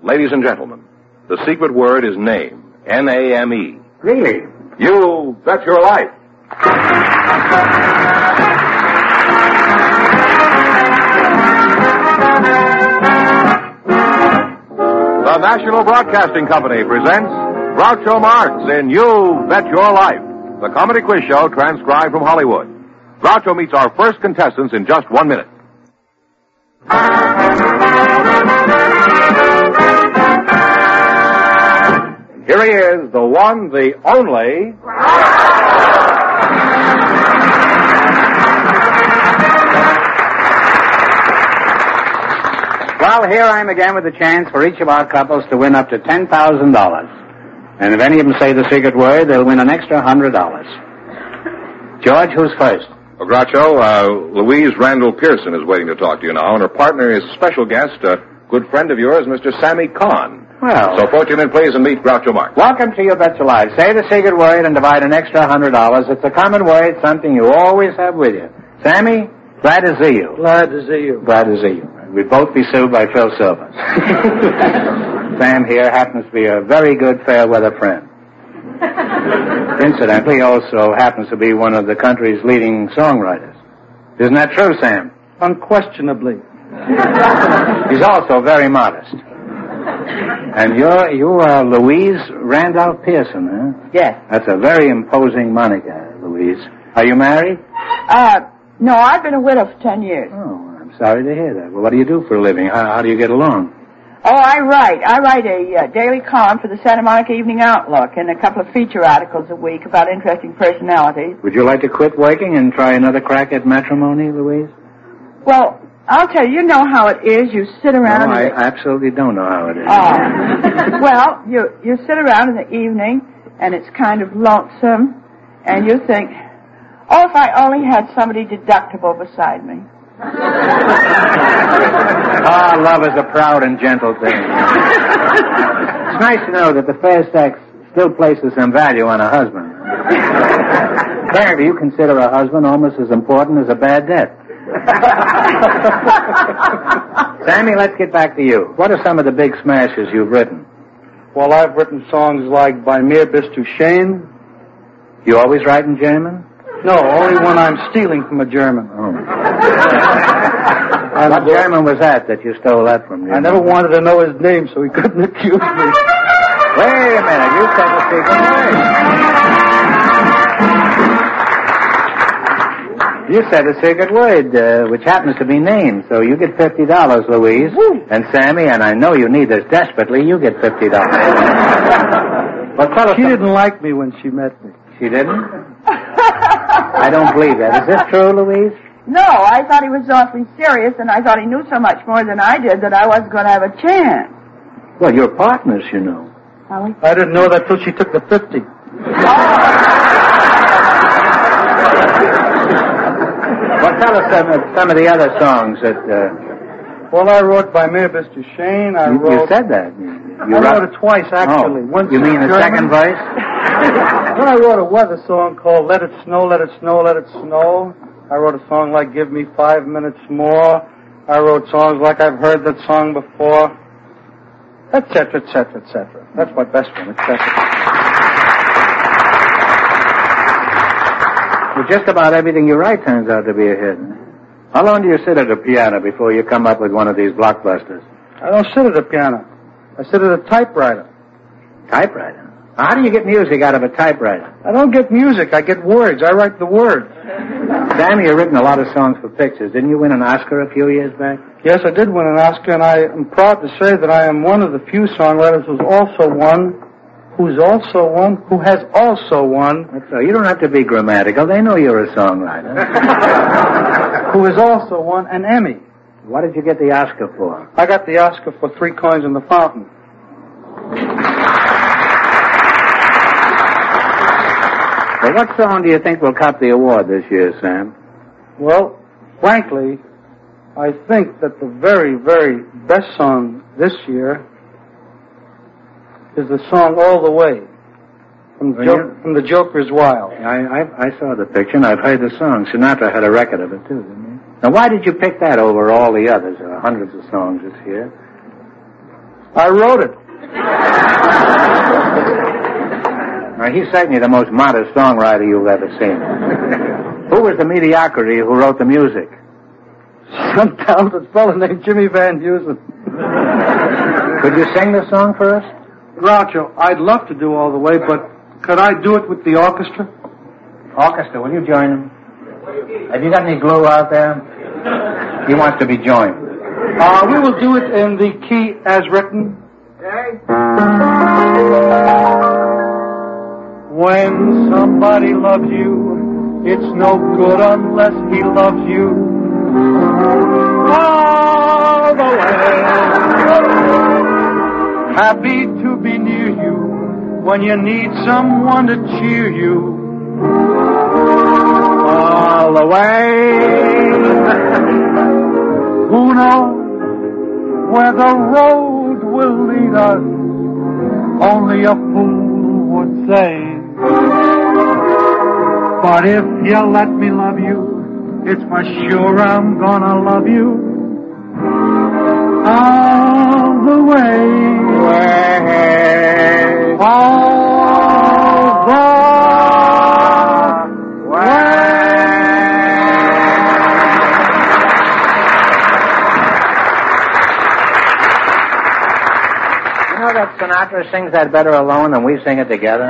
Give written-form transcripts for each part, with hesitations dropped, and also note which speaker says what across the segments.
Speaker 1: Ladies and gentlemen, the secret word is name. N-A-M-E.
Speaker 2: Really?
Speaker 1: You Bet Your Life. The National Broadcasting Company presents Groucho Marx in You Bet Your Life, the comedy quiz show transcribed from Hollywood. Groucho meets our first contestants in just 1 minute. Here he is, the one, the only...
Speaker 2: Well, here I am again with a chance for each of our couples to win up to $10,000. And if any of them say the secret word, they'll win an extra $100. George, who's first?
Speaker 1: Well, Groucho, Louise Randall Pearson is waiting to talk to you now, and her partner is special guest, a good friend of yours, Mr. Sammy Kahn.
Speaker 2: Well...
Speaker 1: So fortune and please and meet Groucho Marx.
Speaker 2: Welcome to You Bet Your Life. Say the secret word and divide an extra $100. It's a common word, something you always have with you. Sammy, glad to see you.
Speaker 3: Glad to see you.
Speaker 2: Glad to see you. We'd both be sued by Phil Silver. Sam here happens to be a very good fair-weather friend. Incidentally, he also happens to be one of the country's leading songwriters. Isn't that true, Sam?
Speaker 3: Unquestionably.
Speaker 2: He's also very modest. And you are Louise Randolph Pearson, huh?
Speaker 4: Yes.
Speaker 2: That's a very imposing moniker, Louise. Are you married?
Speaker 4: No, I've been a widow for 10 years.
Speaker 2: Oh, I'm sorry to hear that. Well, what do you do for a living? How do you get along?
Speaker 4: Oh, I write a daily column for the Santa Monica Evening Outlook and a couple of feature articles a week about interesting personalities.
Speaker 2: Would you like to quit working and try another crack at matrimony, Louise?
Speaker 4: Well, I'll tell you, you know how it is. You sit around...
Speaker 2: No, I absolutely don't know how it is.
Speaker 4: Oh. Well, you sit around in the evening, and it's kind of lonesome, and you think, oh, if I only had somebody deductible beside me.
Speaker 2: Love is a proud and gentle thing. It's nice to know that the fair sex still places some value on a husband. Apparently, you consider a husband almost as important as a bad debt. Sammy, let's get back to you. What are some of the big smashes you've written?
Speaker 3: Well, I've written songs like Bei mir bist du schön.
Speaker 2: You always write in German?
Speaker 3: No, only when I'm stealing from a German.
Speaker 2: Oh. What German was that you stole that from?
Speaker 3: I never wanted to know his name, so he couldn't accuse me.
Speaker 2: Wait a minute, you said the secret word. You said a secret word, which happens to be named, so you get $50, Louise. Woo. And Sammy, and I know you need this desperately, you get $50. Well, tell us
Speaker 3: she didn't like me when she met me.
Speaker 2: She didn't? I don't believe that. Is this true, Louise?
Speaker 4: No, I thought he was awfully serious, and I thought he knew so much more than I did that I wasn't going to have a chance.
Speaker 2: Well, you're partners, you know.
Speaker 3: I didn't know that till she took the 50.
Speaker 2: Well, tell us some of the other songs that...
Speaker 3: Well, I wrote Bei mir bist du schön.
Speaker 2: You said that.
Speaker 3: I wrote it twice, actually.
Speaker 2: Oh,
Speaker 3: Once
Speaker 2: you mean the
Speaker 3: German.
Speaker 2: second verse?
Speaker 3: Then I wrote a weather song called Let It Snow, Let It Snow, Let It Snow. I wrote a song like Give Me 5 Minutes More. I wrote songs like I've heard that song before, etc., etc., etc. That's my best one, etc.
Speaker 2: Well, just about everything you write turns out to be a hit. How long do you sit at a piano before you come up with one of these blockbusters?
Speaker 3: I don't sit at a piano. I sit at a typewriter.
Speaker 2: Typewriter? How do you get music out of a typewriter?
Speaker 3: I don't get music. I get words. I write the words.
Speaker 2: Sammy, you've written a lot of songs for pictures. Didn't you win an Oscar a few years back?
Speaker 3: Yes, I did win an Oscar, and I am proud to say that I am one of the few songwriters who has also won.
Speaker 2: That's right. You don't have to be grammatical. They know you're a songwriter.
Speaker 3: Who has also won an Emmy.
Speaker 2: What did you get the Oscar for?
Speaker 3: I got the Oscar for 3 Coins in the Fountain.
Speaker 2: Well, what song do you think will cop the award this year, Sam?
Speaker 3: Well, frankly, I think that the very, very best song this year is the song All the Way from the Joker's Wild.
Speaker 2: I saw the picture, and I've heard the song. Sinatra had a record of it, too, didn't he? Now, why did you pick that over all the others? There are hundreds of songs this year.
Speaker 3: I wrote it.
Speaker 2: Now, he's certainly the most modest songwriter you've ever seen. Who was the mediocrity who wrote the music?
Speaker 3: Some talented fellow named Jimmy Van Heusen.
Speaker 2: Could you sing the song for us?
Speaker 3: Groucho, I'd love to do All the Way, but could I do it with the orchestra?
Speaker 2: Orchestra, will you join him? Have you got any glue out there? He wants to be joined.
Speaker 3: We will do it in the key as written. Okay. When somebody loves you, it's no good unless he loves you. All the way. Happy to be near you when you need someone to cheer you. All the way. Who knows where the road will lead us? Only a fool would say. But if you let me love you, it's for sure I'm gonna love you all the way. All the way.
Speaker 2: You know that Sinatra sings that better alone than we sing it together?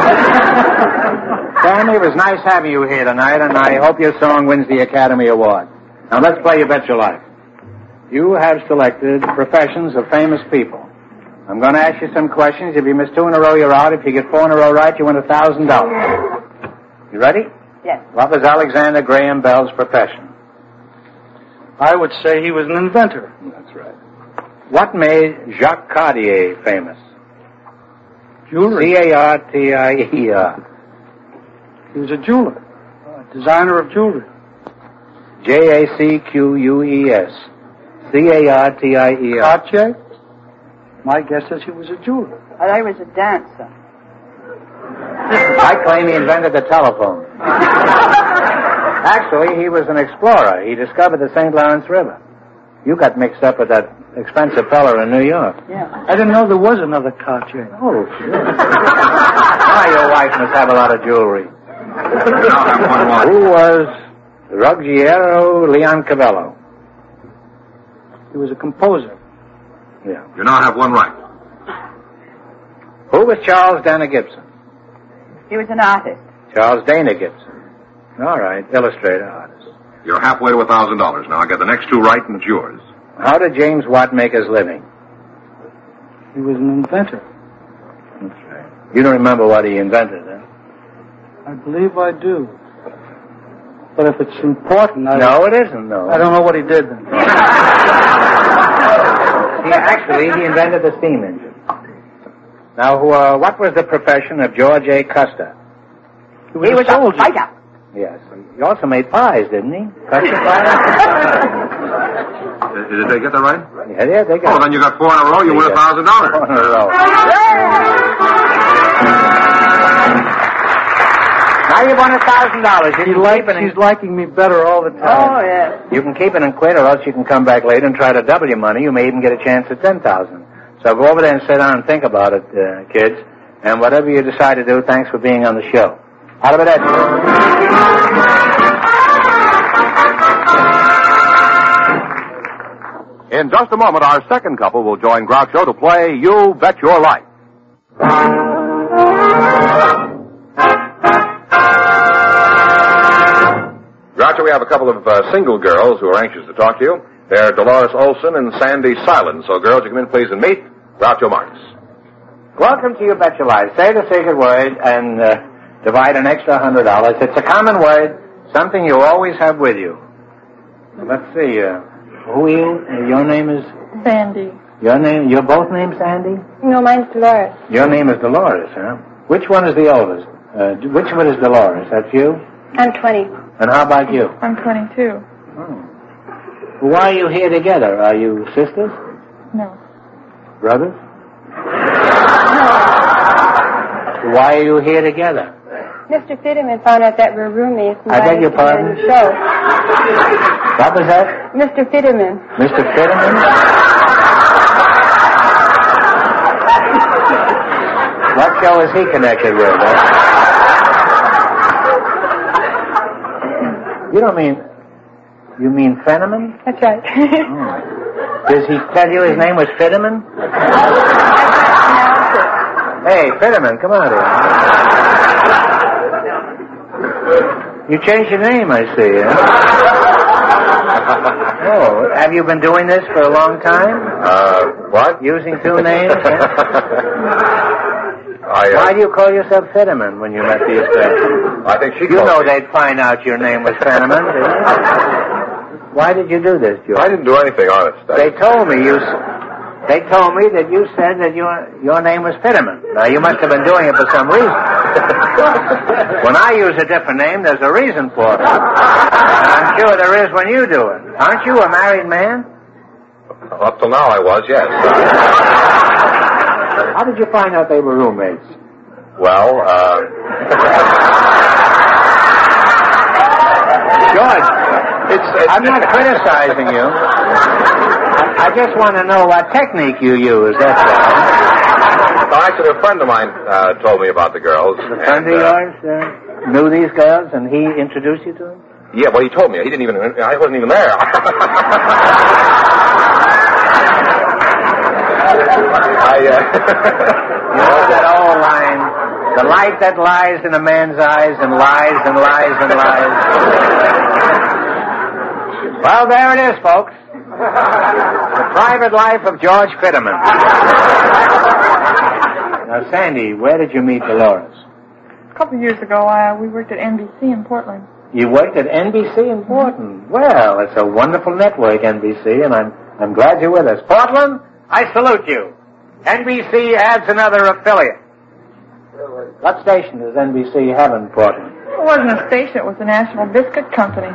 Speaker 2: Sammy, it was nice having you here tonight, and I hope your song wins the Academy Award. Now, let's play You Bet Your Life. You have selected professions of famous people. I'm going to ask you some questions. If you miss 2 in a row, you're out. If you get 4 in a row right, you win $1,000. You ready?
Speaker 4: Yes.
Speaker 2: What was Alexander Graham Bell's profession?
Speaker 3: I would say he was an inventor.
Speaker 2: That's right. What made Jacques Cartier famous?
Speaker 3: Jewelry.
Speaker 2: C-A-R-T-I-E-R.
Speaker 3: He was a jeweler, a designer of jewelry.
Speaker 2: J-A-C-Q-U-E-S. C-A-R-T-I-E-R.
Speaker 3: Cartier? My guess is he was a jeweler.
Speaker 4: I was a dancer.
Speaker 2: I claim he invented the telephone. Actually, he was an explorer. He discovered the St. Lawrence River. You got mixed up with that expensive fellow in New York.
Speaker 4: Yeah.
Speaker 3: I didn't know there was another Cartier.
Speaker 2: Oh, sure. Why, your wife must have a lot of jewelry. Who was Ruggiero Leoncavallo?
Speaker 3: He was a composer.
Speaker 2: Yeah.
Speaker 1: You now have one right.
Speaker 2: Who was Charles Dana Gibson?
Speaker 4: He was an artist.
Speaker 2: Charles Dana Gibson. All right, illustrator, artist.
Speaker 1: You're halfway to $1,000. Now I get the next 2 right, and it's yours.
Speaker 2: How did James Watt make his living?
Speaker 3: He was an inventor.
Speaker 2: That's right. You don't remember what he invented, huh?
Speaker 3: I believe I do. But if it's important,
Speaker 2: No, it isn't, no.
Speaker 3: I don't know what he did then.
Speaker 2: Actually, he invented the steam engine. Now, what was the profession of George A. Custer?
Speaker 3: He was a soldier.
Speaker 4: Fighter.
Speaker 2: Yes. He also made pies, didn't he? Custer pies?
Speaker 1: Did they get that right?
Speaker 2: Yeah, they got
Speaker 1: Oh, then you got 4 in a row. You win $1,000.
Speaker 2: 4 in a row. Now you won $1,000.
Speaker 3: She's liking me better all the time.
Speaker 4: Oh, yes.
Speaker 2: You can keep it and quit, or else you can come back later and try to double your money. You may even get a chance at $10,000. So go over there and sit down and think about it, kids. And whatever you decide to do, thanks for being on the show. Arrivederci.
Speaker 1: In just a moment, our second couple will join Groucho to play You Bet Your Life. Groucho, we have a couple of single girls who are anxious to talk to you. They're Dolores Olson and Sandy Silence. So, girls, you come in, please, and meet Groucho Marx.
Speaker 2: Welcome to You Bet Your Life. Say the secret word and divide an extra $100. It's a common word, something you always have with you. Let's see. Who are you? Your name is?
Speaker 5: Sandy.
Speaker 2: You're both named Sandy?
Speaker 5: No, mine's Dolores.
Speaker 2: Your name is Dolores, huh? Which one is the oldest? Which one is Dolores? That's you?
Speaker 5: I'm 20.
Speaker 2: And how about you?
Speaker 5: I'm 22.
Speaker 2: Oh. Why are you here together? Are you sisters?
Speaker 5: No.
Speaker 2: Brothers? Why are you here together?
Speaker 5: Mr. Fitterman found out that we're roommates. And
Speaker 2: I beg your pardon?
Speaker 5: The show.
Speaker 2: What was that?
Speaker 5: Mr. Fitterman.
Speaker 2: Mr. Fitterman? show is he connected with? You don't mean... You mean Fenneman?
Speaker 5: That's right.
Speaker 2: Does he tell you his name was Fitterman? Hey, Fitterman, come on here. You changed your name, I see. Huh? Oh, have you been doing this for a long time?
Speaker 1: What?
Speaker 2: Using two names? Why do you call yourself Fitterman when you met these guys?
Speaker 1: I think she
Speaker 2: You know they'd find out your name was Fenneman, didn't you? Why did you do this, George?
Speaker 1: I didn't do anything, honest.
Speaker 2: They told me that you said that your name was Fitterman. Now, you must have been doing it for some reason. When I use a different name, there's a reason for it. And I'm sure there is when you do it. Aren't you a married man?
Speaker 1: Up till now I was, yes.
Speaker 2: How did you find out they were roommates?
Speaker 1: Well,
Speaker 2: George, I'm not criticizing you. I just want to know what technique you use, that's all.
Speaker 1: Actually, a friend of mine told me about the girls.
Speaker 2: A friend of yours knew these girls, and he introduced you to them?
Speaker 1: Yeah, well, he told me. I wasn't even there.
Speaker 2: You know that old line, the light that lies in a man's eyes and lies and lies and lies. Well, there it is, folks. The private life of George Fitterman. Now, Sandy, where did you meet Dolores?
Speaker 6: A couple of years ago, we worked at NBC in Portland.
Speaker 2: You worked at NBC in Portland. Well, it's a wonderful network, NBC, and I'm glad you're with us. Portland, I salute you. NBC adds another affiliate. What station does NBC have in Portland?
Speaker 6: It wasn't a station, it was the National Biscuit Company.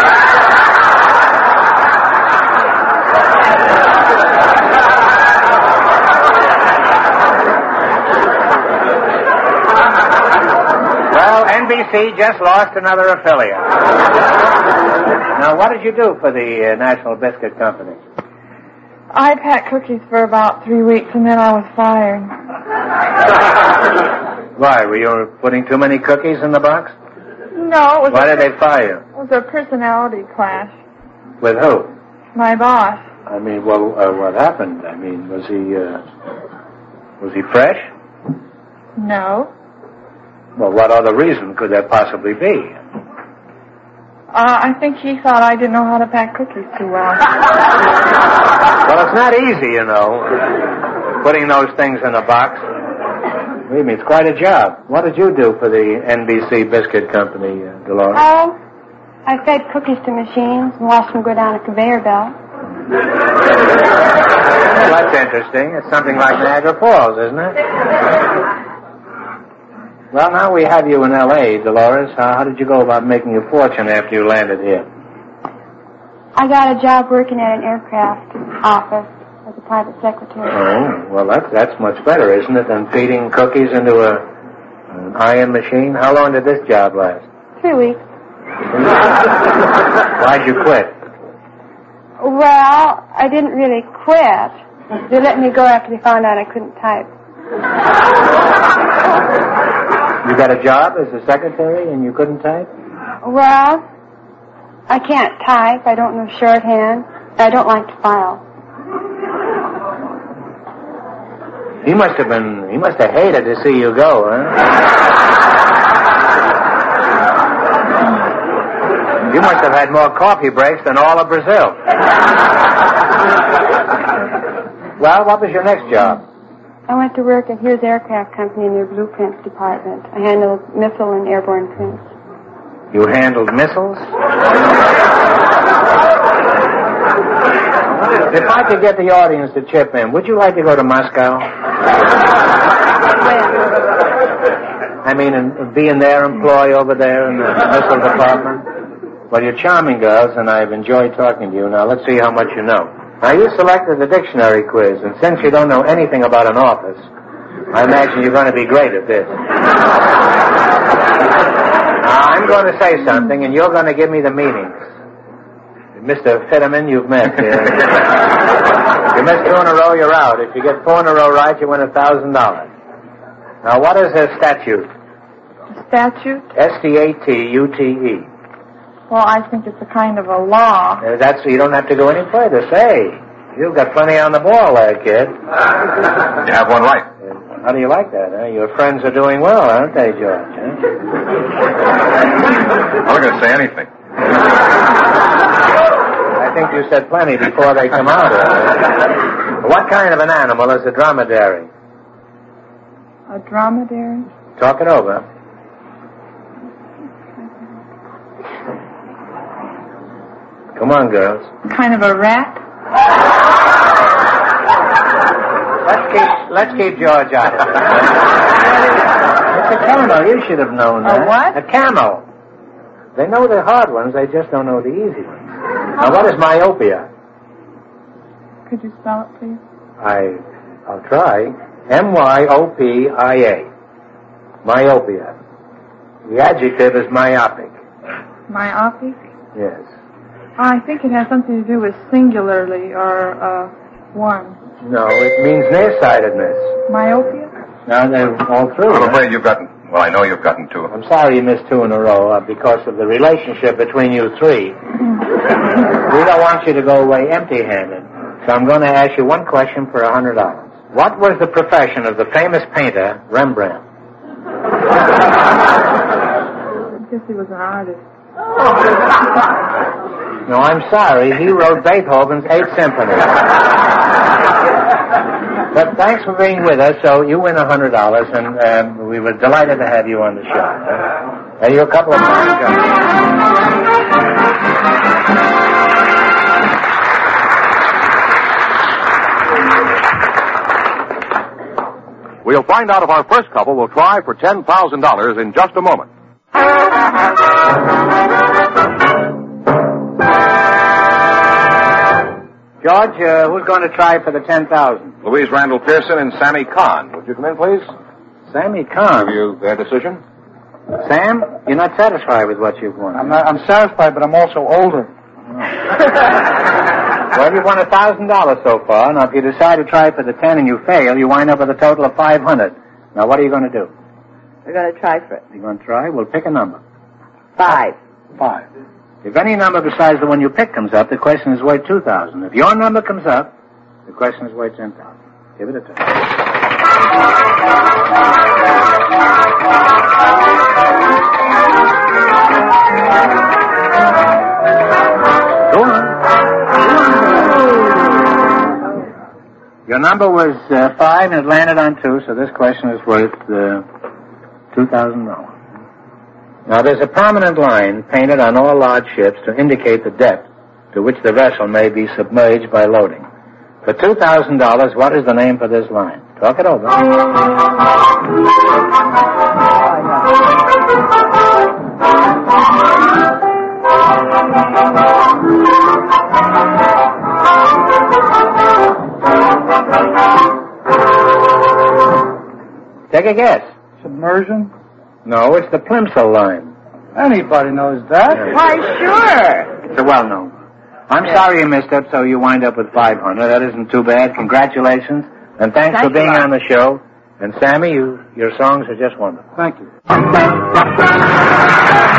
Speaker 6: Well, NBC just lost another affiliate. Now, what did you do for the National Biscuit Company? I packed cookies for about 3 weeks, and then I was fired.
Speaker 2: Why, were you putting too many cookies in the box?
Speaker 6: No, it was...
Speaker 2: Why did they fire you?
Speaker 6: It was a personality clash.
Speaker 2: With who?
Speaker 6: My boss.
Speaker 2: I mean, well, what happened? I mean, was he fresh?
Speaker 6: No.
Speaker 2: Well, what other reason could there possibly be?
Speaker 6: I think he thought I didn't know how to pack cookies too well.
Speaker 2: Well, it's not easy, you know, putting those things in a box. Believe me, it's quite a job. What did you do for the NBC Biscuit Company, Dolores?
Speaker 5: Oh, I fed cookies to machines and watched them go down a conveyor belt.
Speaker 2: Well, that's interesting. It's something like Niagara Falls, isn't it? Well, now we have you in L.A., Dolores. How did you go about making your fortune after you landed here?
Speaker 5: I got a job working at an aircraft office as a private secretary.
Speaker 2: Oh, well, that's much better, isn't it, than feeding cookies into an iron machine? How long did this job last?
Speaker 5: 3 weeks.
Speaker 2: Why'd you quit?
Speaker 5: Well, I didn't really quit. They let me go after they found out I couldn't type.
Speaker 2: You got a job as a secretary and you couldn't type?
Speaker 5: Well, I can't type. I don't know shorthand. I don't like to file.
Speaker 2: He must have hated to see you go, huh? You must have had more coffee breaks than all of Brazil. Well, what was your next job?
Speaker 5: I went to work at Hughes Aircraft Company in their blueprints department. I handled missile and airborne prints.
Speaker 2: You handled missiles? If I could get the audience to chip in, would you like to go to Moscow? I mean, and be in their employ over there in the missile department? Well, you're charming girls, and I've enjoyed talking to you. Now, let's see how much you know. Now, you selected the dictionary quiz, and since you don't know anything about an office, I imagine you're going to be great at this. Now, I'm going to say something, and you're going to give me the meanings. Mr. Fitterman, you've missed. If you miss 2 in a row, you're out. If you get 4 in a row right, you win $1,000.
Speaker 6: Now, what is a statute?
Speaker 4: A statute?
Speaker 6: S-T-A-T-U-T-E.
Speaker 4: Well, I think it's a kind of a law.
Speaker 6: That's you don't have to go any further. Say, you've got plenty on the ball there, kid.
Speaker 1: You have one right.
Speaker 6: How do you like that, huh? Your friends are doing well, aren't they, George? Huh?
Speaker 1: I'm not going to say anything.
Speaker 6: I think you said plenty before they come out. What kind of an animal is a dromedary?
Speaker 4: A dromedary?
Speaker 6: Talk it over. Come on, girls.
Speaker 4: Kind of a rat?
Speaker 6: Let's keep George out of it. It's a camel. You should have known that.
Speaker 4: A what?
Speaker 6: A camel. They know the hard ones. They just don't know the easy ones. Now, what is myopia?
Speaker 4: Could you spell it, please?
Speaker 6: I'll try. M-Y-O-P-I-A. Myopia. The adjective is myopic.
Speaker 4: Myopic?
Speaker 6: Yes.
Speaker 4: I think it has something to do with singularly or one.
Speaker 6: No, it means nearsightedness.
Speaker 4: Myopia?
Speaker 6: Now they're all through.
Speaker 1: I'm afraid you've gotten... Well, I know you've gotten two.
Speaker 6: I'm sorry you missed two in a row because of the relationship between you three. We don't want you to go away empty-handed. So I'm going to ask you one question for $100. What was the profession of the famous painter, Rembrandt?
Speaker 4: I guess he was an artist.
Speaker 6: No, I'm sorry. He wrote Beethoven's 8th Symphony. But thanks for being with us. So you win $100, and we were delighted to have you on the show. And you're a couple of times.
Speaker 1: We'll find out if our first couple will try for $10,000 in just a moment.
Speaker 6: George, who's going to try for the $10,000?
Speaker 1: Louise Randall Pearson and Sammy Kahn. Would you come in, please?
Speaker 6: Sammy Kahn.
Speaker 1: Have you their decision?
Speaker 6: Sam, you're not satisfied with what you've won.
Speaker 3: I'm satisfied, but I'm also older.
Speaker 6: Well, you've won $1,000 so far. Now, if you decide to try for the 10 and you fail, you wind up with a total of $500. Now, what are you going to do?
Speaker 4: We're going to try for it.
Speaker 6: You're going to try? Well, pick a number.
Speaker 4: 5.
Speaker 3: 5.
Speaker 6: If any number besides the one you pick comes up, the question is worth $2,000. If your number comes up, the question is worth $10,000. Give it a try. Go on. Your number was 5 and it landed on 2, so this question is worth $2,000. Now, there's a prominent line painted on all large ships to indicate the depth to which the vessel may be submerged by loading. For $2,000, what is the name for this line? Talk it over. Take a guess.
Speaker 3: Submersion?
Speaker 6: No, it's the Plimsoll line.
Speaker 3: Anybody knows that.
Speaker 6: Yeah.
Speaker 4: Why, sure.
Speaker 6: It's a well-known. I'm sorry you missed it, so you wind up with $500. That isn't too bad. Congratulations. And thanks for being on the show. And Sammy, your songs are just wonderful.
Speaker 3: Thank you.